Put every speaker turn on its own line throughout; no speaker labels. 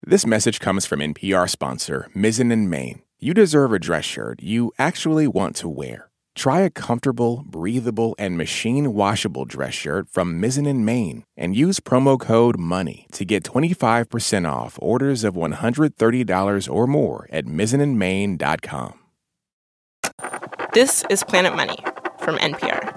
This message comes from NPR sponsor Mizzen & Main. You deserve a dress shirt you actually want to wear. Try a comfortable, breathable, and machine-washable dress shirt from Mizzen & Main and use promo code MONEY to get 25% off orders of $130 or more at mizzenandmain.com.
This is Planet Money from NPR.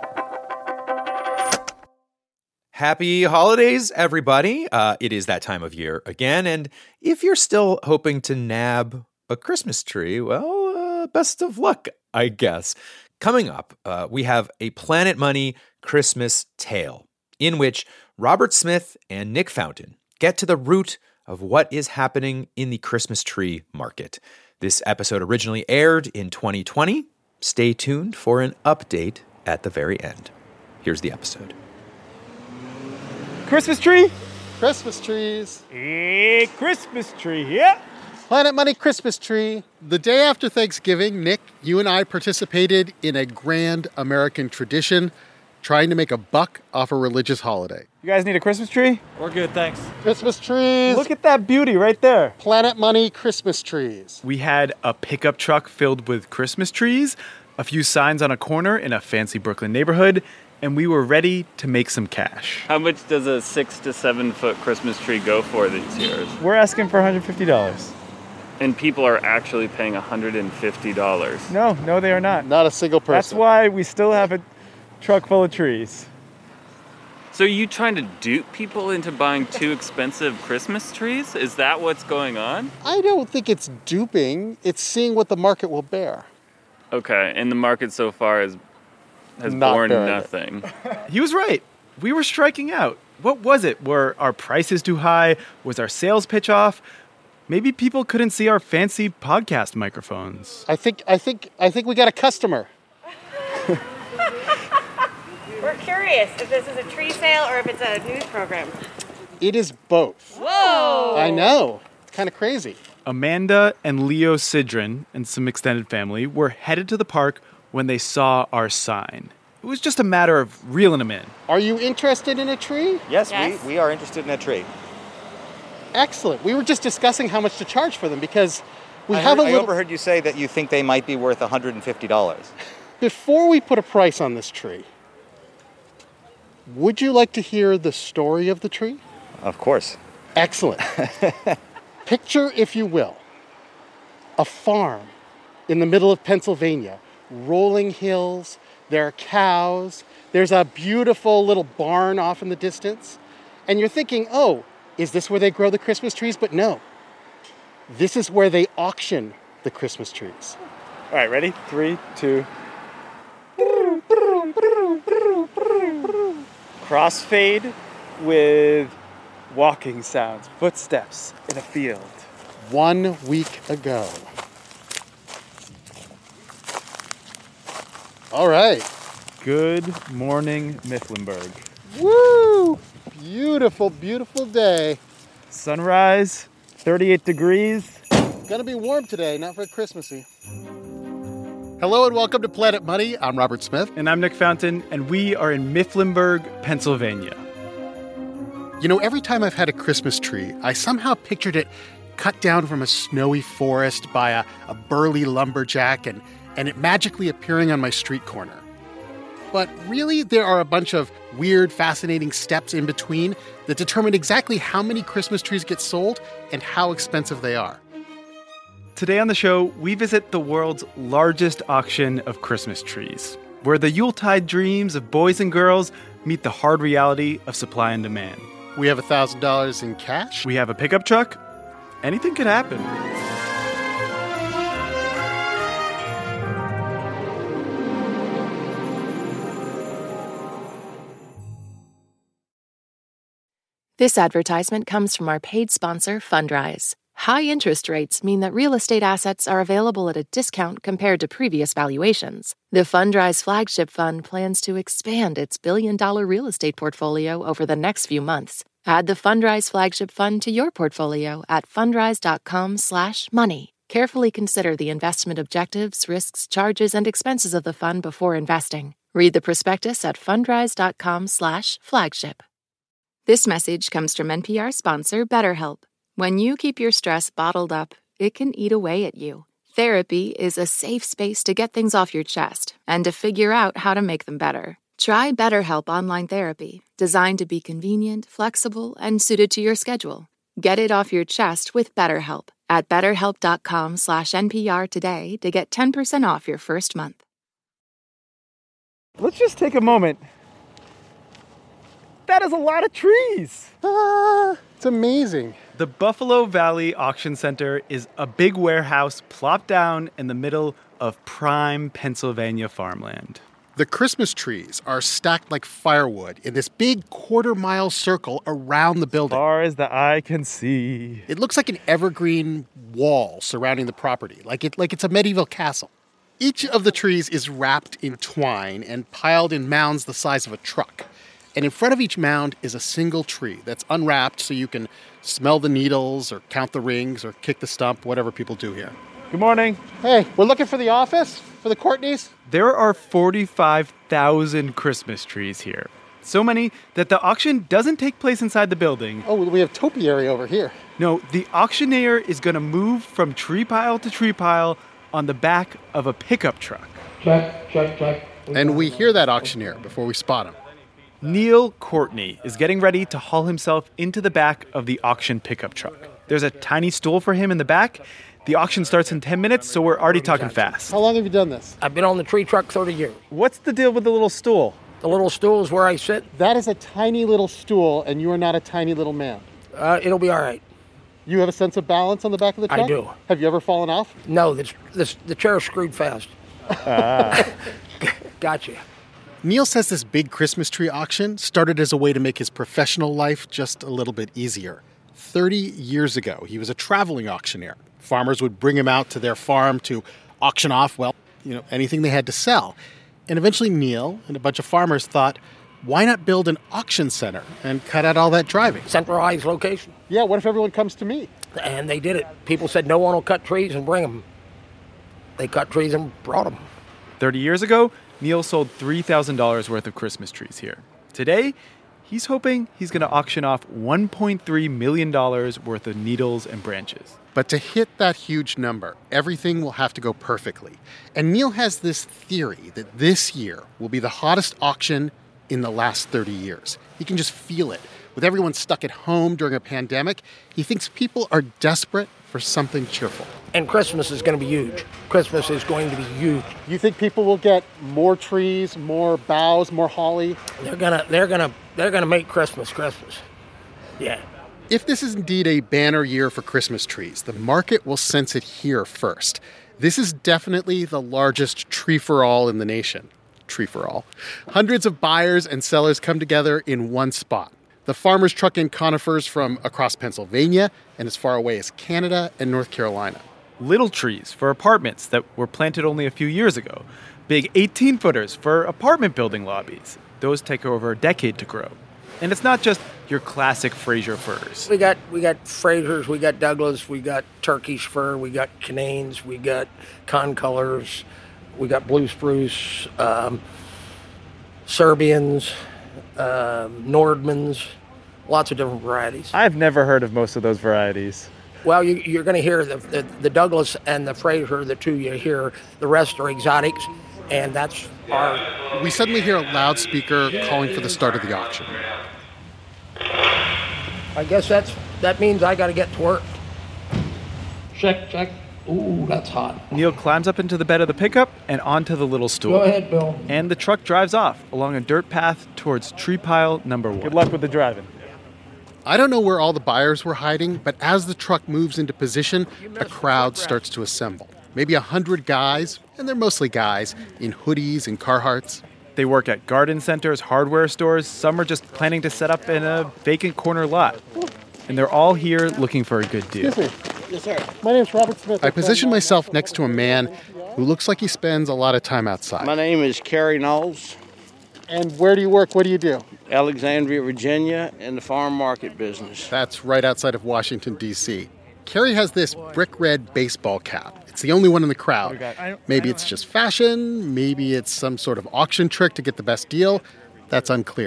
Happy holidays, everybody. It is that time of year again, and if you're still hoping to nab a Christmas tree, well, best of luck, I guess. Coming up, we have a Planet Money Christmas tale in which Robert Smith and Nick Fountain get to the root of what is happening in the Christmas tree market. This episode originally aired in 2020. Stay tuned for an update at the very end. Here's the episode.
Christmas tree?
Christmas trees.
Hey, Christmas tree, yeah.
Planet Money Christmas tree. The day after Thanksgiving, Nick, you and I participated in a grand American tradition, trying to make a buck off a religious holiday.
You guys need a Christmas tree?
We're good, thanks.
Christmas trees.
Look at that beauty right there.
Planet Money Christmas trees.
We had a pickup truck filled with Christmas trees, a few signs on a corner in a fancy Brooklyn neighborhood, and we were ready to make some cash.
How much does a 6 to 7 foot Christmas tree go for these years?
We're asking for $150.
And people are actually paying $150.
No, they are not.
Not a single person.
That's why we still have a truck full of trees.
So are you trying to dupe people into buying too expensive Christmas trees? Is that what's going on?
I don't think it's duping. It's seeing what the market will bear.
Okay, and the market so far has
Not
borne
bearing
nothing.
He was right. We were striking out. What was it? Were our prices too high? Was our sales pitch off? Maybe people couldn't see our fancy podcast microphones.
I think we got a customer.
We're curious if this is a tree sale or if it's a news program.
It is both.
Whoa!
I know. It's kind of crazy.
Amanda and Leo Sidran and some extended family were headed to the park when they saw our sign. It was just a matter of reeling them in.
Are you interested in a tree?
Yes. We are interested in a tree.
Excellent. We were just discussing how much to charge for them because I
overheard you say that you think they might be worth $150.
Before we put a price on this tree, would you like to hear the story of the tree?
Of course.
Excellent. Picture, if you will, a farm in the middle of Pennsylvania, rolling hills, there are cows, there's a beautiful little barn off in the distance, and you're thinking, oh, is this where they grow the Christmas trees? But no, this is where they auction the Christmas trees.
All right, ready? 3, 2. Crossfade with walking sounds, footsteps in a field.
1 week ago. All right.
Good morning, Mifflinburg.
Woo! Beautiful, beautiful day.
Sunrise, 38 degrees.
Gonna be warm today, not very Christmassy. Hello and welcome to Planet Money. I'm Robert Smith.
And I'm Nick Fountain, and we are in Mifflinburg, Pennsylvania.
You know, every time I've had a Christmas tree, I somehow pictured it cut down from a snowy forest by a burly lumberjack and it magically appearing on my street corner. But really, there are a bunch of weird, fascinating steps in between that determine exactly how many Christmas trees get sold and how expensive they are.
Today on the show, we visit the world's largest auction of Christmas trees, where the Yuletide dreams of boys and girls meet the hard reality of supply and demand.
We have $1,000 in cash.
We have a pickup truck. Anything could happen.
This advertisement comes from our paid sponsor, Fundrise. High interest rates mean that real estate assets are available at a discount compared to previous valuations. The Fundrise Flagship Fund plans to expand its billion-dollar real estate portfolio over the next few months. Add the Fundrise Flagship Fund to your portfolio at fundrise.com/money. Carefully consider the investment objectives, risks, charges, and expenses of the fund before investing. Read the prospectus at fundrise.com/flagship.
This message comes from NPR sponsor BetterHelp.
When you keep your stress bottled up, it can eat away at you. Therapy is a safe space to get things off your chest and to figure out how to make them better. Try BetterHelp Online Therapy, designed to be convenient, flexible, and suited to your schedule. Get it off your chest with BetterHelp at BetterHelp.com/NPR today to get 10% off your first month.
Let's just take a moment. That is a lot of trees.
It's amazing.
The Buffalo Valley Auction Center is a big warehouse plopped down in the middle of prime Pennsylvania farmland.
The Christmas trees are stacked like firewood in this big quarter-mile circle around the building.
As far as the eye can see.
It looks like an evergreen wall surrounding the property, like it's a medieval castle. Each of the trees is wrapped in twine and piled in mounds the size of a truck. And in front of each mound is a single tree that's unwrapped so you can smell the needles or count the rings or kick the stump, whatever people do here.
Good morning.
Hey, we're looking for the office for the Courtneys.
There are 45,000 Christmas trees here. So many that the auction doesn't take place inside the building.
Oh, we have topiary over here.
No, the auctioneer is going to move from tree pile to tree pile on the back of a pickup truck.
Check.
And we hear that auctioneer before we spot him.
Neil Courtney is getting ready to haul himself into the back of the auction pickup truck. There's a tiny stool for him in the back. The auction starts in 10 minutes, so we're already talking fast.
How long have you done this?
I've been on the tree truck 30 years.
What's the deal with the little stool?
The little stool is where I sit.
That is a tiny little stool, and you are not a tiny little man.
It'll be all right.
You have a sense of balance on the back of the truck?
I do.
Have you ever fallen off?
No, the chair's screwed fast. Gotcha.
Neil says this big Christmas tree auction started as a way to make his professional life just a little bit easier. 30 years ago, he was a traveling auctioneer. Farmers would bring him out to their farm to auction off, anything they had to sell. And eventually Neil and a bunch of farmers thought, why not build an auction center and cut out all that driving?
Centralized location.
Yeah, what if everyone comes to me?
And they did it. People said no one will cut trees and bring them. They cut trees and brought them.
30 years ago, Neil sold $3,000 worth of Christmas trees here. Today, he's hoping he's going to auction off $1.3 million worth of needles and branches.
But to hit that huge number, everything will have to go perfectly. And Neil has this theory that this year will be the hottest auction in the last 30 years. He can just feel it. With everyone stuck at home during a pandemic, he thinks people are desperate for something cheerful.
And Christmas is going to be huge. Christmas is going to be huge.
You think people will get more trees, more boughs, more holly?
They're gonna make Christmas. Yeah.
If this is indeed a banner year for Christmas trees, the market will sense it here first. This is definitely the largest tree-for-all in the nation. Tree-for-all. Hundreds of buyers and sellers come together in one spot. The farmers truck in conifers from across Pennsylvania and as far away as Canada and North Carolina.
Little trees for apartments that were planted only a few years ago. Big 18-footers for apartment building lobbies. Those take over a decade to grow. And it's not just your classic Fraser firs.
We got Frasers, we got Douglas, we got Turkish fir, we got Cananes, we got concolors, we got blue spruce, Serbians, Nordmans, lots of different varieties.
I've never heard of most of those varieties.
Well, you're going to hear the Douglas and the Fraser, the two you hear. The rest are exotics, and that's our...
We suddenly hear a loudspeaker calling for the start of the auction.
I guess that means I got to get to work. Check. Ooh, that's hot.
Neil climbs up into the bed of the pickup and onto the little stool.
Go ahead, Bill.
And the truck drives off along a dirt path towards tree pile number 1.
Good luck with the driving.
I don't know where all the buyers were hiding, but as the truck moves into position, a crowd starts to assemble. Maybe 100 guys, and they're mostly guys, in hoodies and Carhartts.
They work at garden centers, hardware stores. Some are just planning to set up in a vacant corner lot. And they're all here looking for a good deal.
Excuse me. Yes, sir. My name's Robert Smith. I position myself next to a man who looks like he spends a lot of time outside.
My name is Kerry Knowles.
And where do you work? What do you do?
Alexandria, Virginia, in the farm market business.
That's right outside of Washington, D.C. Kerry has this brick red baseball cap. It's the only one in the crowd. Maybe it's just fashion. Maybe it's some sort of auction trick to get the best deal. That's unclear.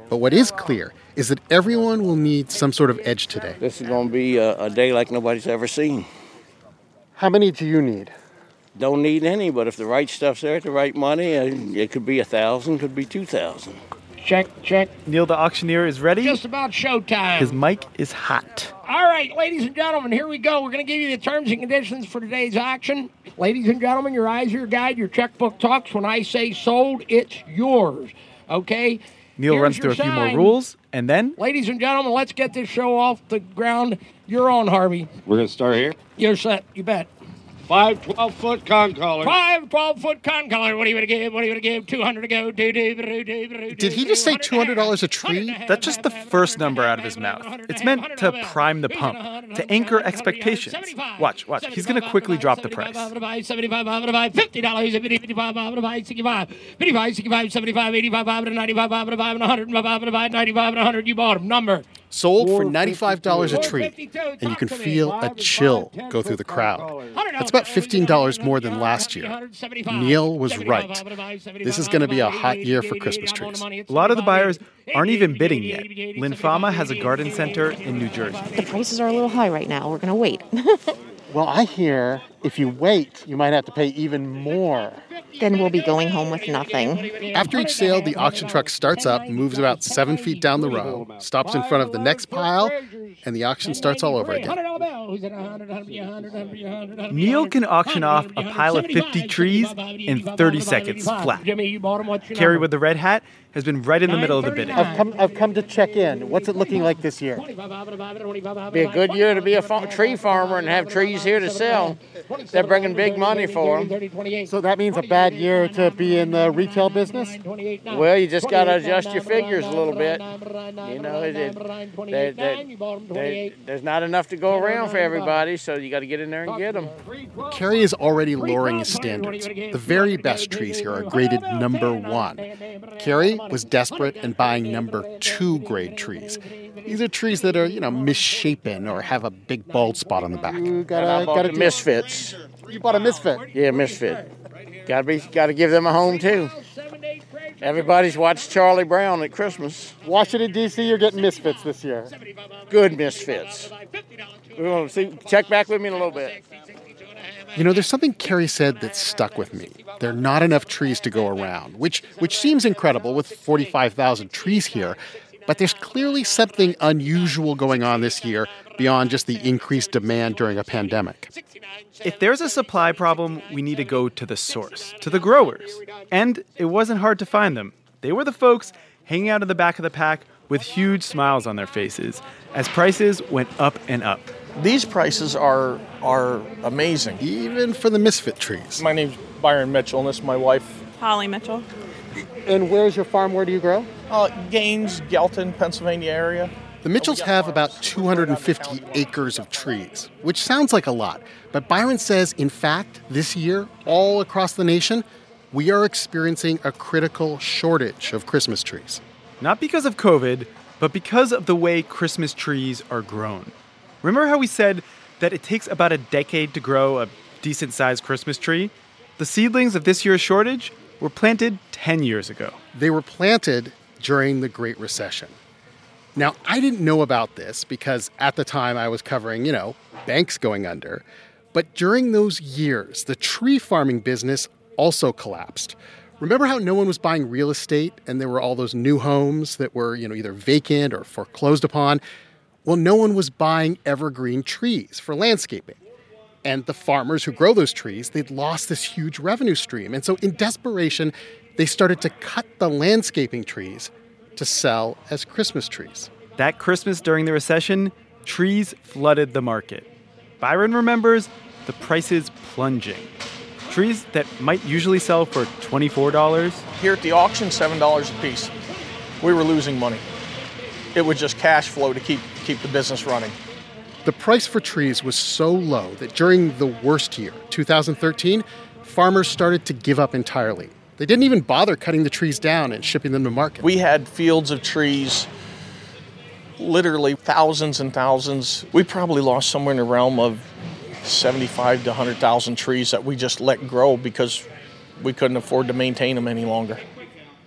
But what is clear is that everyone will need some sort of edge today.
This is going to be a day like nobody's ever seen.
How many do you need?
Don't need any, but if the right stuff's there at the right money, it could be 1,000, could be 2,000.
Check.
Neil, the auctioneer, is ready.
Just about showtime.
His mic is hot.
All right, ladies and gentlemen, here we go. We're going to give you the terms and conditions for today's auction. Ladies and gentlemen, your eyes are your guide, your checkbook talks. When I say sold, it's yours. Okay?
Neil runs through a few more rules, and then...
Ladies and gentlemen, let's get this show off the ground. You're on, Harvey.
We're going to start here?
You're set. You bet.
5 12-foot con collars.
5 12-foot con collars. What are you going to give? 200 to go.
Did he just say $200 a tree?
That's just the first number out of his mouth. It's meant to prime the pump, to anchor expectations. Watch. He's going to quickly drop the price.
$75, $50, $55, $65, $75, $85, $95, $100, $100. You bought him. Number.
Sold for $95 a tree, and you can feel a chill go through the crowd. That's about $15 more than last year. Neil was right. This is going to be a hot year for Christmas trees.
A lot of the buyers aren't even bidding yet. Linfama has a garden center in New Jersey.
The prices are a little high right now. We're going to wait.
Well, I hear if you wait, you might have to pay even more.
Then we'll be going home with nothing.
After each sale, the auction truck starts up, moves about 7 feet down the row, stops in front of the next pile, and the auction starts all over again.
Neil can auction off a pile of 50 trees in 30 seconds flat. Carrie with the red hat has been right in the middle of the bidding.
I've come to check in. What's it looking like this year?
Be a good year to be a tree farmer and have trees here to sell. They're bringing big money for them.
So that means a bad year to be in the retail business?
Well, you just got to adjust your figures a little bit. You know, there's not enough to go around for everybody, so you got to get in there and get them.
Kerry is already lowering his standards. The very best trees here are graded number 1. Kerry was desperate and buying number 2 grade trees. These are trees that are, misshapen or have a big bald spot on the back.
You got misfits.
You bought a misfit?
Yeah, misfit. Got to give them a home too. Everybody's watched Charlie Brown at Christmas.
Washington, D.C., you're getting misfits this year.
Good misfits. We're going to see. Check back with me in a little bit.
There's something Kerry said that stuck with me. There are not enough trees to go around, which seems incredible with 45,000 trees here. But there's clearly something unusual going on this year beyond just the increased demand during a pandemic.
If there's a supply problem, we need to go to the source, to the growers. And it wasn't hard to find them. They were the folks hanging out in the back of the pack with huge smiles on their faces as prices went up and up.
These prices are amazing.
Even for the misfit trees.
My name's Byron Mitchell, and this is my wife.
Holly Mitchell.
And where's your farm? Where do you grow?
Gaines, Gelton, Pennsylvania area.
The Mitchells have about 250 acres of trees, which sounds like a lot. But Byron says, in fact, this year, all across the nation, we are experiencing a critical shortage of Christmas trees.
Not because of COVID, but because of the way Christmas trees are grown. Remember how we said that it takes about a decade to grow a decent-sized Christmas tree? The seedlings of this year's shortage were planted 10 years ago.
They were planted during the Great Recession. Now, I didn't know about this because at the time I was covering, banks going under. But during those years, the tree farming business also collapsed. Remember how no one was buying real estate and there were all those new homes that were, either vacant or foreclosed upon? Well, no one was buying evergreen trees for landscaping. And the farmers who grow those trees, they'd lost this huge revenue stream. And so in desperation, they started to cut the landscaping trees to sell as Christmas trees.
That Christmas during the recession, trees flooded the market. Byron remembers the prices plunging. Trees that might usually sell for $24.
Here at the auction, $7 a piece. We were losing money. It was just cash flow to keep the business running.
The price for trees was so low that during the worst year, 2013, farmers started to give up entirely. They didn't even bother cutting the trees down and shipping them to market.
We had fields of trees, literally thousands and thousands. We probably lost somewhere in the realm of 75 to 100,000 trees that we just let grow because we couldn't afford to maintain them any longer.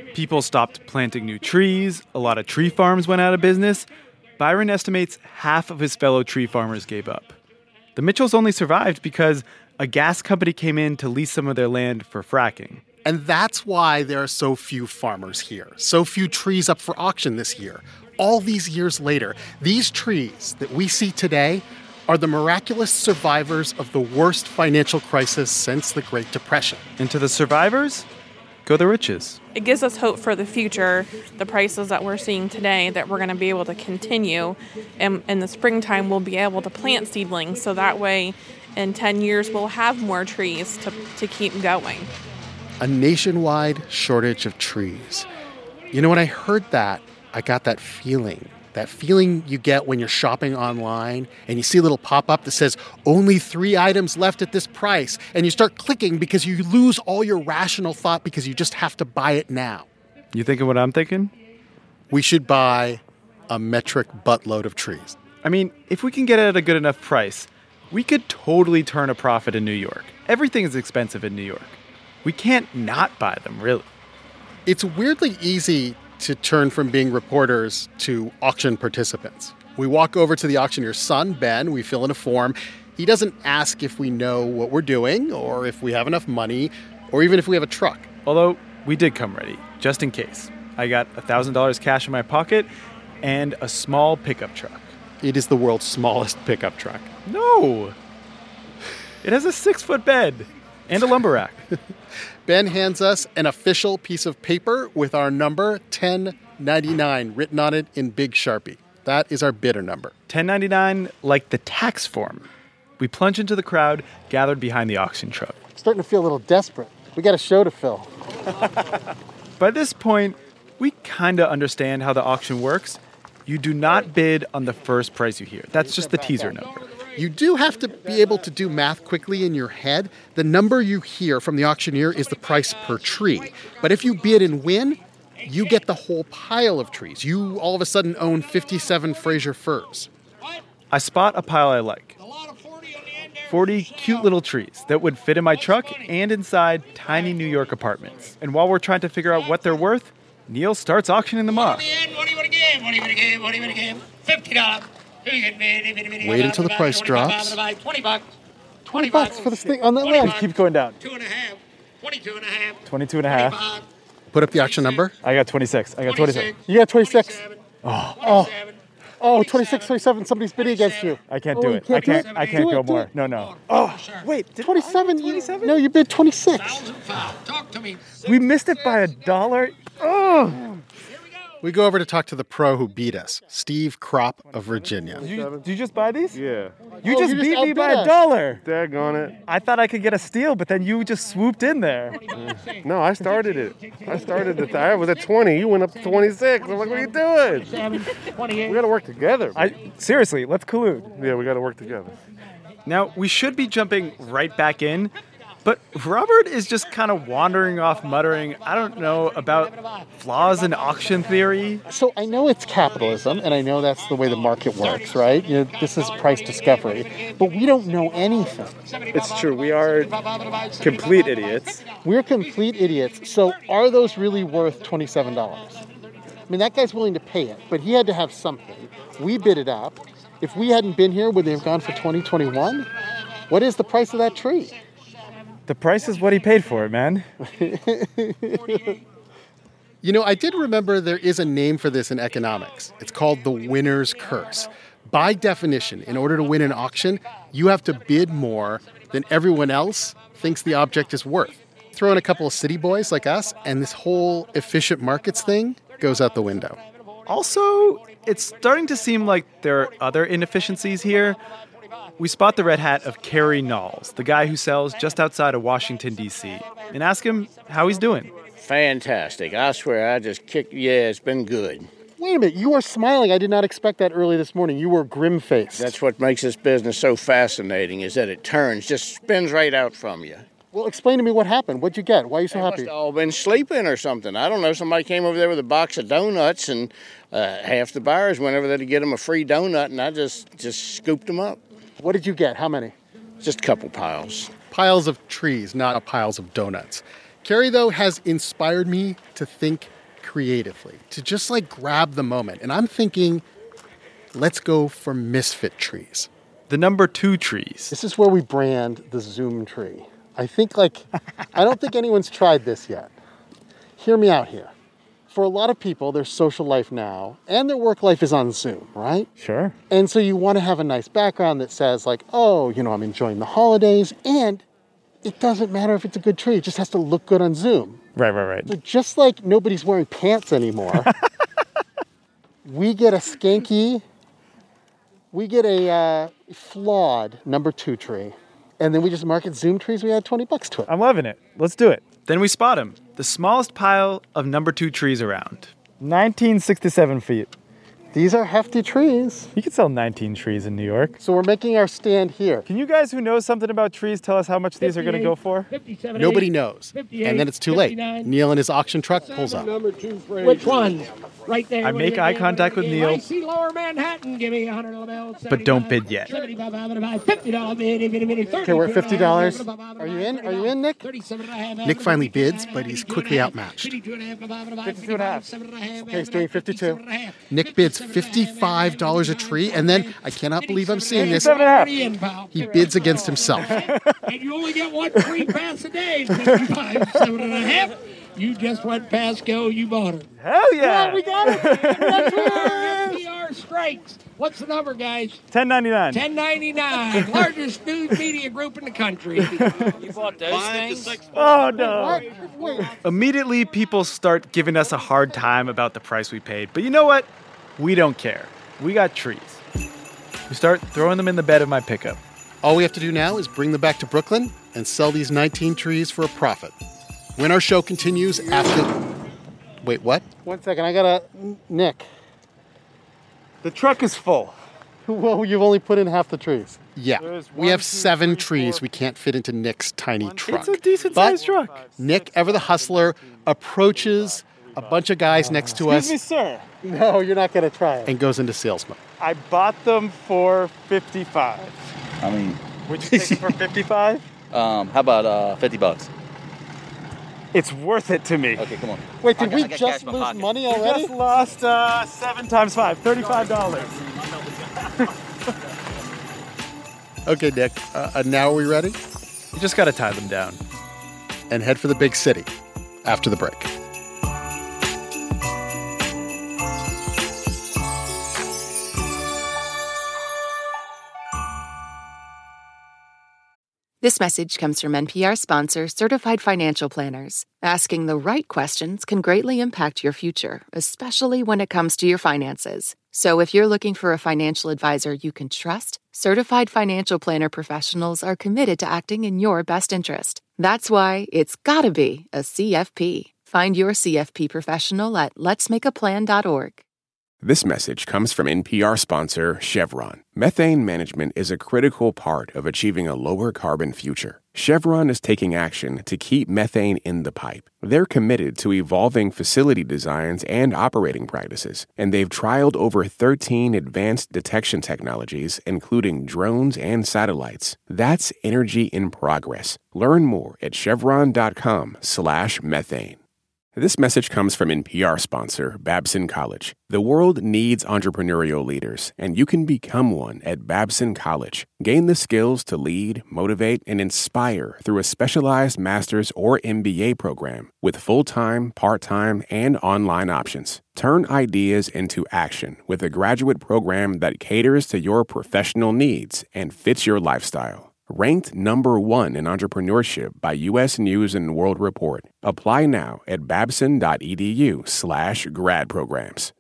People stopped planting new trees, a lot of tree farms went out of business. Byron estimates half of his fellow tree farmers gave up. The Mitchells only survived because a gas company came in to lease some of their land for fracking.
And that's why there are so few farmers here, so few trees up for auction this year. All these years later, these trees that we see today are the miraculous survivors of the worst financial crisis since the Great Depression.
And to the survivors, go the riches.
It gives us hope for the future, the prices that we're seeing today, that we're going to be able to continue. And in the springtime, we'll be able to plant seedlings, so that way in 10 years we'll have more trees to keep going.
A nationwide shortage of trees. You know, when I heard that, I got that feeling you get when you're shopping online and you see a little pop-up that says, only 3 items left at this price, and you start clicking because you lose all your rational thought because you just have to buy it now.
You thinking what I'm thinking?
We should buy a metric buttload of trees.
I mean, if we can get it at a good enough price, we could totally turn a profit in New York. Everything is expensive in New York. We can't not buy them, really.
It's weirdly easy to turn from being reporters to auction participants. We walk over to the auctioneer's son, Ben. We fill in a form. He doesn't ask if we know what we're doing or if we have enough money or even if we have a truck.
Although we did come ready, just in case. I got $1,000 cash in my pocket and a small pickup truck.
It is the world's smallest pickup truck.
No! It has a 6-foot bed and a lumber rack.
Ben hands us an official piece of paper with our number 1099 written on it in big Sharpie. That is our bidder number.
1099, like the tax form. We plunge into the crowd gathered behind the auction truck.
Starting to feel a little desperate. We got a show to fill.
By this point, we kind of understand how the auction works. You do not bid on the first price you hear. That's just the teaser number.
You do have to be able to do math quickly in your head. The number you hear from the auctioneer is the price per tree. But if you bid and win, you get the whole pile of trees. You all of a sudden own 57 Fraser firs.
I spot a pile I like. 40 cute little trees that would fit in my truck and inside tiny New York apartments. And while we're trying to figure out what they're worth, Neil starts auctioning them off.
What do you want to give? $50.
Wait until the price drops.
$20.
$20 for this thing on that land.
Keep going down.
2.5. 22.5.
22.5.
Put up the auction number.
I got 26. I got 26.
You got 26.
Oh.
Oh, 26, 27. Somebody's bidding against you.
I can't do it. I can't go more. No. Oh, wait.
27? 27? No, you bid 26.
Talk to me.
We missed it by $1. Oh.
We go over to talk to the pro who beat us, Steve Kropp of Virginia.
Did you just buy these?
Yeah.
You just beat me by $1.
Daggone it.
I thought I could get a steal, but then you just swooped in there.
No, I started it. I was at 20. You went up to 26. I'm like, what are you doing? We got to work together.
Seriously, let's collude.
Yeah, we got to work together.
Now, we should be jumping right back in, but Robert is just kind of wandering off muttering, I don't know, about flaws in auction theory.
So I know it's capitalism, and I know that's the way the market works, right? You know, this is price discovery, but we don't know anything.
It's true. We are complete idiots.
We're complete idiots. So are those really worth $27? I mean, that guy's willing to pay it, but he had to have something. We bid it up. If we hadn't been here, would they have gone for 2021? What is the price of that tree?
The price is what he paid for it, man.
You know, I did remember there is a name for this in economics. It's called the winner's curse. By definition, in order to win an auction, you have to bid more than everyone else thinks the object is worth. Throw in a couple of city boys like us, and this whole efficient markets thing goes out the window.
Also, it's starting to seem like there are other inefficiencies here. We spot the red hat of Kerry Knowles, the guy who sells just outside of Washington, D.C., and ask him how he's doing.
Fantastic. I swear, I just kicked. Yeah, it's been good.
Wait a minute, you were smiling. I did not expect that early this morning. You were grim-faced.
That's what makes this business so fascinating, is that it turns, just spins right out from you.
Well, explain to me what happened. What'd you get? Why are you so happy?
They must have all been sleeping or something. I don't know. Somebody came over there with a box of donuts, and half the buyers went over there to get them a free donut, and I just scooped them up.
What did you get? How many?
Just a couple piles.
Piles of trees, not piles of donuts. Kerry, though, has inspired me to think creatively, to just like grab the moment. And I'm thinking, let's go for misfit trees.
The number 2 trees.
This is where we brand the Zoom tree. I don't think anyone's tried this yet. Hear me out here. For a lot of people, their social life now and their work life is on Zoom, right?
Sure.
And so you want to have a nice background that says like, oh, I'm enjoying the holidays. And it doesn't matter if it's a good tree. It just has to look good on Zoom.
Right.
So just like nobody's wearing pants anymore, we get a flawed number 2 tree. And then we just market Zoom trees. We add $20 to it.
I'm loving it. Let's do it.
Then we spot him, the smallest pile of number 2 trees around.
1967 feet.
These are hefty trees.
You could sell 19 trees in New York.
So we're making our stand here.
Can you guys who know something about trees tell us how much these are going to go for?
Nobody knows. And then it's too late. Neil in his auction truck pulls up.
Which one? Right there.
I make eye contact with Neil.
I see Lower Manhattan. Give me $100.
But don't bid yet.
$50 bid.
Okay, we're at $50. Are you in? Are you in, Nick? Nick finally bids, but he's quickly outmatched.
52.5.
Okay, he's doing 52. Nick bids $55 a tree, and then, I cannot believe I'm seeing this, he bids against himself.
And you only get one free pass a day. 55.5. You just went past go, you bought it.
Hell yeah!
Well, we got it!
NPR strikes. What's the number, guys?
$10.99.
$10.99. Largest news media group in the country.
You bought those things?
Oh, no.
Wait.
Immediately, people start giving us a hard time about the price we paid. But you know what? We don't care. We got trees. We start throwing them in the bed of my pickup.
All we have to do now is bring them back to Brooklyn and sell these 19 trees for a profit. When our show continues after... Wait, what? 1 second, Nick.
The truck is full.
Well, you've only put in half the trees. Yeah. We have
2,
7
3,
trees
4.
we can't fit into Nick's tiny truck.
It's a decent-sized truck.
Nick, ever the hustler, approaches a bunch of guys next to us.
Excuse me, sir.
No, you're not going to try it. And goes into sales mode.
I bought them for $55.
I mean...
Would you take them for $55?
How about $50?
It's worth it to me.
Okay, come on.
Wait, did we just lose money already?
We just lost 7 times 5, $35.
Okay, Nick. Now are we ready?
You just got to tie them down.
And head for the big city after the break.
This message comes from NPR sponsor Certified Financial Planners. Asking the right questions can greatly impact your future, especially when it comes to your finances. So if you're looking for a financial advisor you can trust, Certified Financial Planner professionals are committed to acting in your best interest. That's why it's gotta be a CFP. Find your CFP professional at letsmakeaplan.org.
This message comes from NPR sponsor Chevron. Methane management is a critical part of achieving a lower carbon future. Chevron is taking action to keep methane in the pipe. They're committed to evolving facility designs and operating practices, and they've trialed over 13 advanced detection technologies, including drones and satellites. That's energy in progress. Learn more at chevron.com/methane. This message comes from NPR sponsor Babson College. The world needs entrepreneurial leaders, and you can become one at Babson College. Gain the skills to lead, motivate, and inspire through a specialized master's or MBA program with full-time, part-time, and online options. Turn ideas into action with a graduate program that caters to your professional needs and fits your lifestyle. Ranked number 1 in entrepreneurship by U.S. News & World Report. Apply now at babson.edu/grad programs.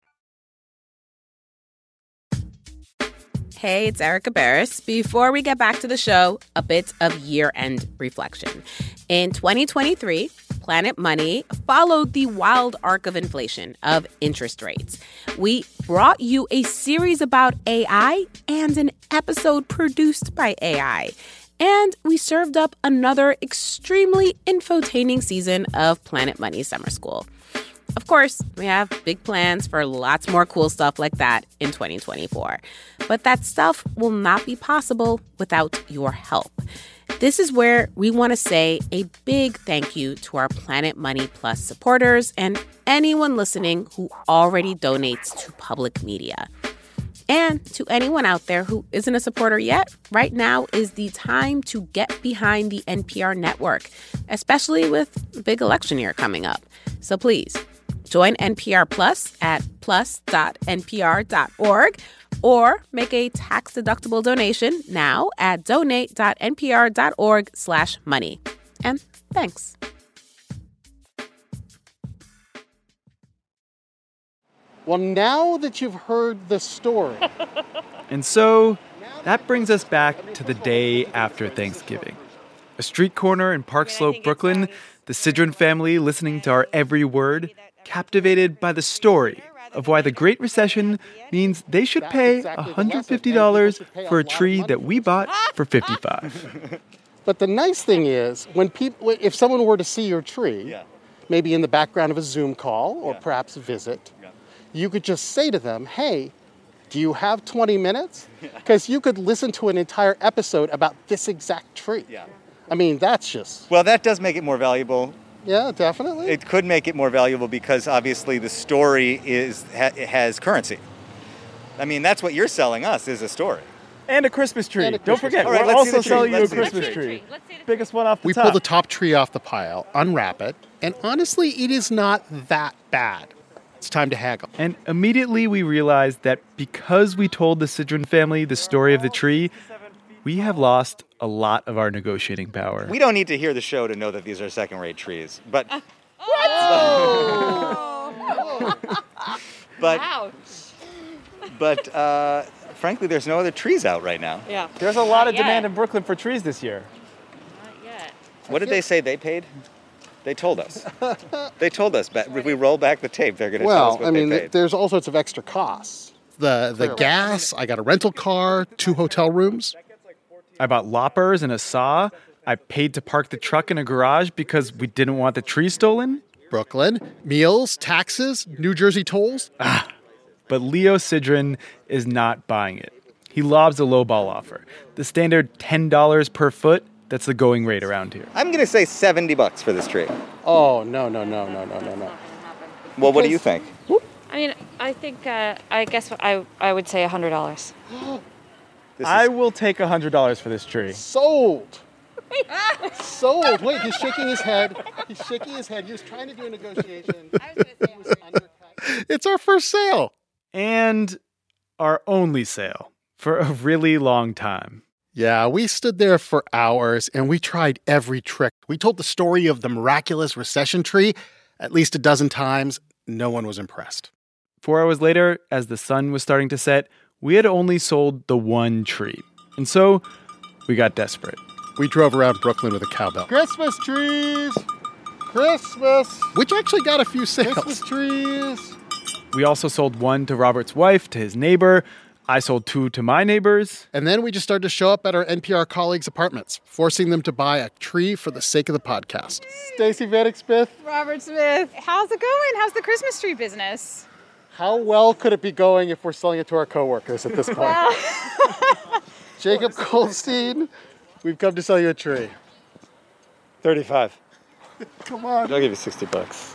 Hey, it's Erica Barris. Before we get back to the show, a bit of year-end reflection. In 2023, Planet Money followed the wild arc of inflation, of interest rates. We brought you a series about AI and an episode produced by AI. And we served up another extremely infotaining season of Planet Money Summer School. Of course, we have big plans for lots more cool stuff like that in 2024. But that stuff will not be possible without your help. This is where we want to say a big thank you to our Planet Money Plus supporters and anyone listening who already donates to public media. And to anyone out there who isn't a supporter yet, right now is the time to get behind the NPR network, especially with the big election year coming up. So please, join NPR Plus at plus.npr.org or make a tax-deductible donation now at donate.npr.org/money. And thanks.
Well, now that you've heard the story.
And so that brings us back to the day after Thanksgiving. A street corner in Park Slope, Brooklyn, the Sidran family listening to our every word, captivated by the story of why the Great Recession means they should pay $150 for a tree that we bought for $55.
But the nice thing is, if someone were to see your tree, maybe in the background of a Zoom call or perhaps a visit, you could just say to them, hey, do you have 20 minutes? Because you could listen to an entire episode about this exact tree. I mean, that's just...
Well, that does make it more valuable.
Yeah, definitely.
It could make it more valuable because obviously the story has currency. I mean, that's what you're selling us, is a story.
And a Christmas tree. Don't forget,
All right,
we're
let's see
also
the tree.
selling you a
Let's see the
Christmas tree. Biggest one off the
We
top.
pull the top tree off the pile, unwrap it, and honestly, it is not that bad. It's time to haggle.
And immediately we realized that because we told the Sidran family the story of the tree, we have lost a lot of our negotiating power.
We don't need to hear the show to know that these are second-rate trees, but... But frankly, there's no other trees out right now.
Yeah.
There's a lot of demand in Brooklyn for trees this year.
Not yet.
What did they say they paid? They told us. They told us. If we roll back the tape, they're going to tell us what they paid.
There's all sorts of extra costs. The gas, I got a rental car, 2 hotel rooms.
I bought loppers and a saw. I paid to park the truck in a garage because we didn't want the tree stolen.
Brooklyn, meals, taxes, New Jersey tolls.
But Leo Sidran is not buying it. He lobs a lowball offer. The standard $10 per foot, that's the going rate around here.
I'm going to say $70 for this tree.
Oh, no.
Well, what do you think?
I mean, I think, I guess I would say $100.
I will take $100 for this tree.
Sold. Sold. Wait, he's shaking his head. He was trying to do a negotiation. I was going to say it was undercut. It's our first sale.
And our only sale for a really long time.
Yeah, we stood there for hours and we tried every trick. We told the story of the miraculous recession tree at least a dozen times. No one was impressed.
4 hours later, as the sun was starting to set, we had only sold the one tree. And so we got desperate.
We drove around Brooklyn with a cowbell. Christmas trees! Christmas! Which actually got a few sales. Christmas trees!
We also sold one to Robert's wife, to his neighbor. I sold 2 to my neighbors.
And then we just started to show up at our NPR colleagues' apartments, forcing them to buy a tree for the sake of the podcast. Stacey Vanek Smith.
Robert Smith. How's it going? How's the Christmas tree business?
How well could it be going if we're selling it to our coworkers at this point? Jacob Goldstein, we've come to sell you a tree.
35.
Come on.
I'll give you $60.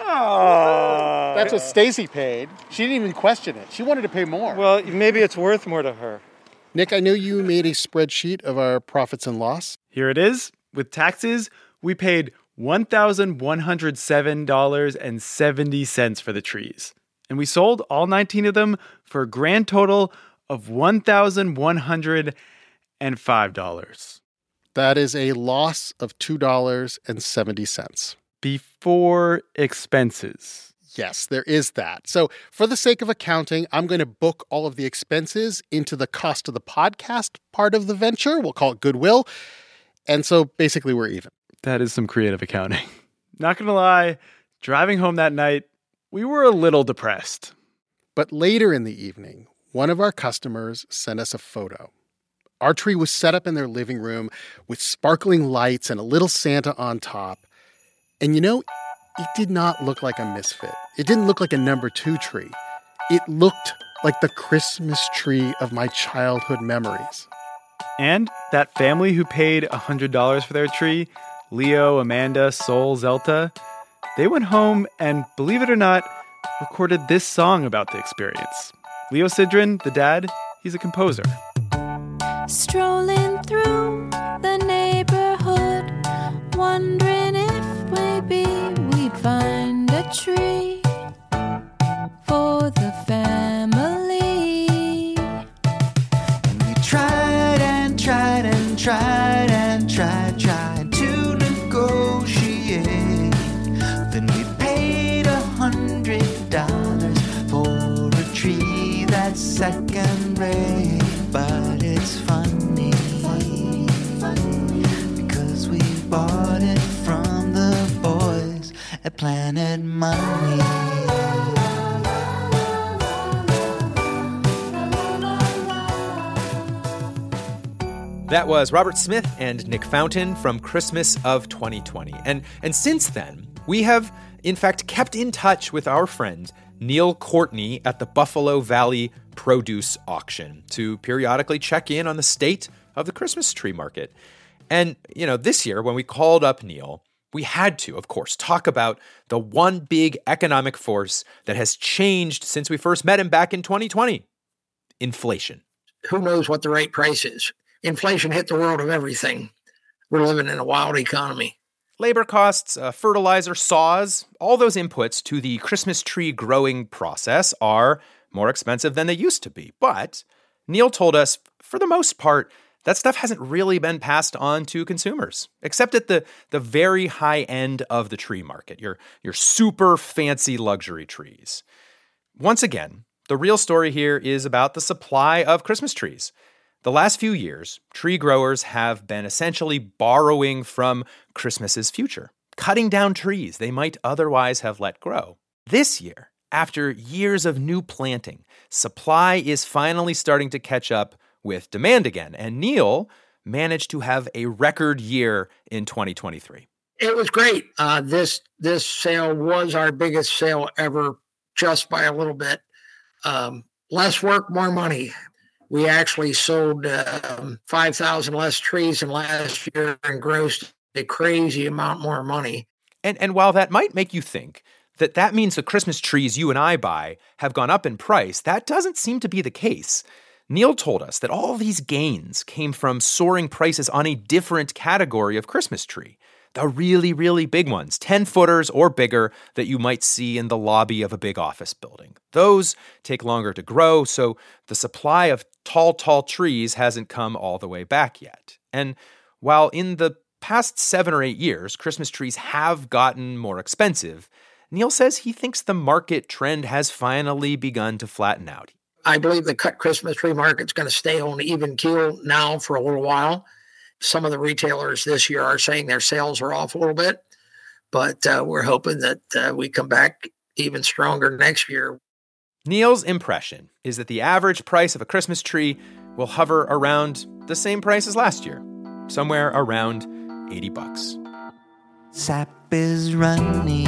Oh. That's what Stacey paid. She didn't even question it. She wanted to pay more.
Well, maybe it's worth more to her.
Nick, I know you made a spreadsheet of our profits and loss.
Here it is. With taxes, we paid $1,107.70 for the trees. And we sold all 19 of them for a grand total of $1,105.
That is a loss of $2.70.
Before expenses.
Yes, there is that. So for the sake of accounting, I'm going to book all of the expenses into the cost of the podcast part of the venture. We'll call it goodwill. And so basically we're even.
That is some creative accounting. Not going to lie, driving home that night, we were a little depressed.
But later in the evening, one of our customers sent us a photo. Our tree was set up in their living room with sparkling lights and a little Santa on top. And you know, it did not look like a misfit. It didn't look like a number 2 tree. It looked like the Christmas tree of my childhood memories.
And that family who paid $100 for their tree, Leo, Amanda, Sol, Zelta, they went home and, believe it or not, recorded this song about the experience. Leo Sidran, the dad, he's a composer.
Strolling through the neighborhood, wondering if maybe we'd find a tree for the family.
And we tried and tried and tried and tried to negotiate. Then we paid $100 for a tree that's second rate. But it's funny, because we bought it from the boys at Planet Money.
That was Robert Smith and Nick Fountain from Christmas of 2020. And since then, we have, in fact, kept in touch with our friend Neil Courtney at the Buffalo Valley Produce Auction to periodically check in on the state of the Christmas tree market. And, this year, when we called up Neil, we had to, of course, talk about the one big economic force that has changed since we first met him back in 2020. Inflation.
Who knows what the right price is? Inflation hit the world of everything. We're living in a wild economy.
Labor costs, fertilizer, saws, all those inputs to the Christmas tree growing process are more expensive than they used to be. But Neil told us, for the most part, that stuff hasn't really been passed on to consumers, except at the very high end of the tree market, your super fancy luxury trees. Once again, the real story here is about the supply of Christmas trees. The last few years, tree growers have been essentially borrowing from Christmas's future, cutting down trees they might otherwise have let grow. This year, after years of new planting, supply is finally starting to catch up with demand again, and Neil managed to have a record year in 2023.
It was great. This sale was our biggest sale ever, just by a little bit. Less work, more money. We actually sold 5,000 less trees than last year and grossed a crazy amount more money.
And while that might make you think that means the Christmas trees you and I buy have gone up in price, that doesn't seem to be the case. Neil told us that all these gains came from soaring prices on a different category of Christmas tree. The really, really big ones, 10-footers or bigger that you might see in the lobby of a big office building. Those take longer to grow, so the supply of tall trees hasn't come all the way back yet. And while in the past 7 or 8 years, Christmas trees have gotten more expensive, Neil says he thinks the market trend has finally begun to flatten out.
I believe the cut Christmas tree market's going to stay on even keel now for a little while. Some of the retailers this year are saying their sales are off a little bit, but we're hoping that we come back even stronger next year.
Neil's impression is that the average price of a Christmas tree will hover around the same price as last year, somewhere around $80.
Sap is running,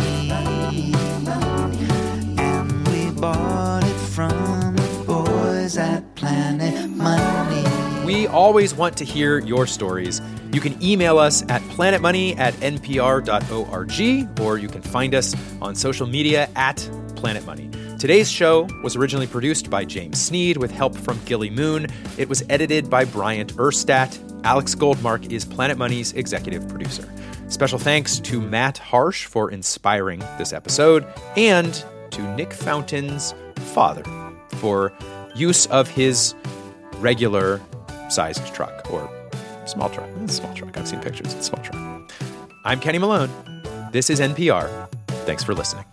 and we bought it from the boys at Planet Money.
We always want to hear your stories. You can email us at planetmoney@npr.org, or you can find us on social media at Planet Money. Today's show was originally produced by James Sneed with help from Gilly Moon. It was edited by Bryant Erstadt. Alex Goldmark is Planet Money's executive producer. Special thanks to Matt Harsh for inspiring this episode, and to Nick Fountain's father for use of his regular-sized truck, or small truck. It's a small truck. I've seen pictures. It's a small truck. I'm Kenny Malone. This is NPR. Thanks for listening.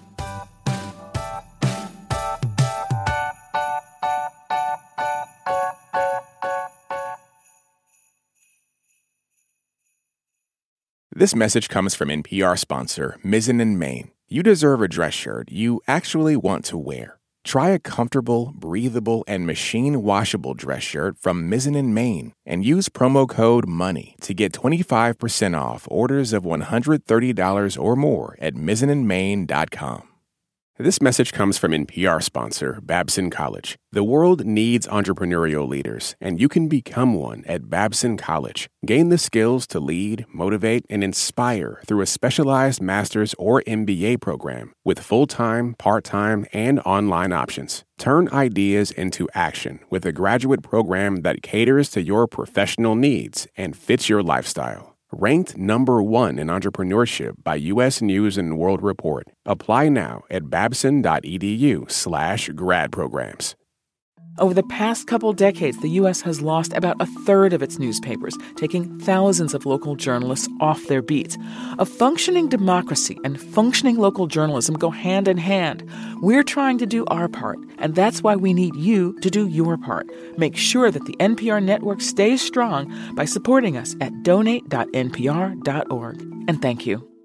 This message comes from NPR sponsor Mizzen & Main. You deserve a dress shirt you actually want to wear. Try a comfortable, breathable, and machine-washable dress shirt from Mizzen & Main and use promo code MONEY to get 25% off orders of $130 or more at mizzenandmain.com. This message comes from NPR sponsor Babson College. The world needs entrepreneurial leaders, and you can become one at Babson College. Gain the skills to lead, motivate, and inspire through a specialized master's or MBA program with full-time, part-time, and online options. Turn ideas into action with a graduate program that caters to your professional needs and fits your lifestyle. Ranked number 1 in entrepreneurship by U.S. News & World Report. Apply now at babson.edu/grad programs.
Over the past couple decades, the U.S. has lost about a third of its newspapers, taking thousands of local journalists off their beats. A functioning democracy and functioning local journalism go hand in hand. We're trying to do our part, and that's why we need you to do your part. Make sure that the NPR network stays strong by supporting us at donate.npr.org. And thank you.